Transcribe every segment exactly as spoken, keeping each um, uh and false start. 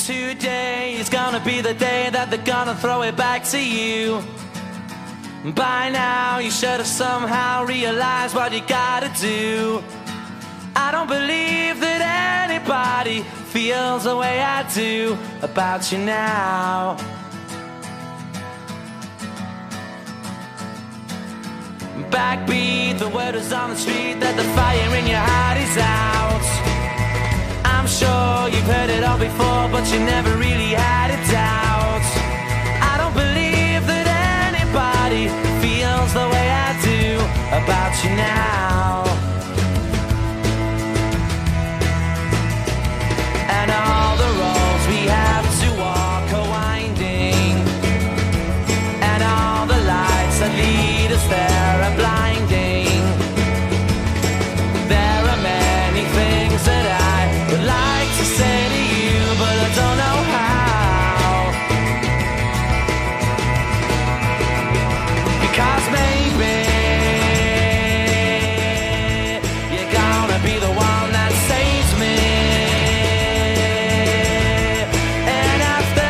Today is gonna be the day that they're gonna throw it back to you. By now you should have somehow realized what you gotta do. I don't believe that anybody feels the way I do about you now. Backbeat, the word is on the street that the fire in your heart is out. I'm sure you've heard it all before, but you never really had a doubt. I don't believe that anybody feels the way I do about you now. And all the roads we have to walk are winding, and all the lights that lead us there are blinding. There are many things that I would like to say to you, but I don't know how. Because maybe you're gonna be the one that saves me. And after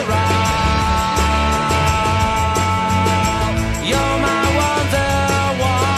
all, you're my Wonderwall.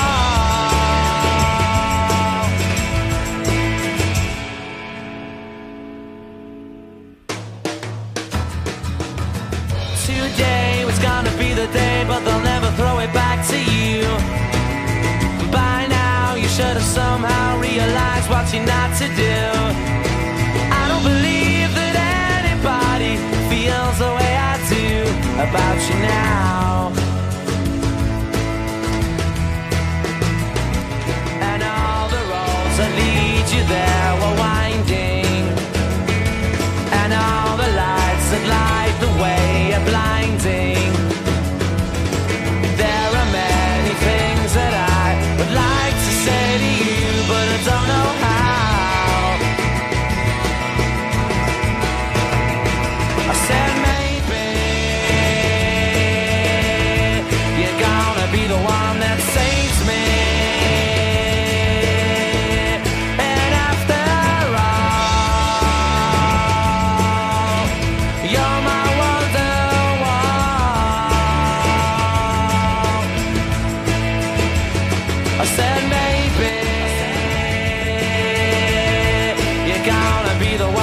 Today was gonna be the day, but they'll never throw it back to you. By now you should have somehow realized what you're not to do. I don't believe that anybody feels the way I do about you now. And all the roads that lead you there were winding, and all the lights that light the way are blinding. There are many things that I would like to say to you, but I don't know how. I said maybe you're gonna be the one that saves me. And after all, you're my Wonderwall. I said maybe you're gonna be the one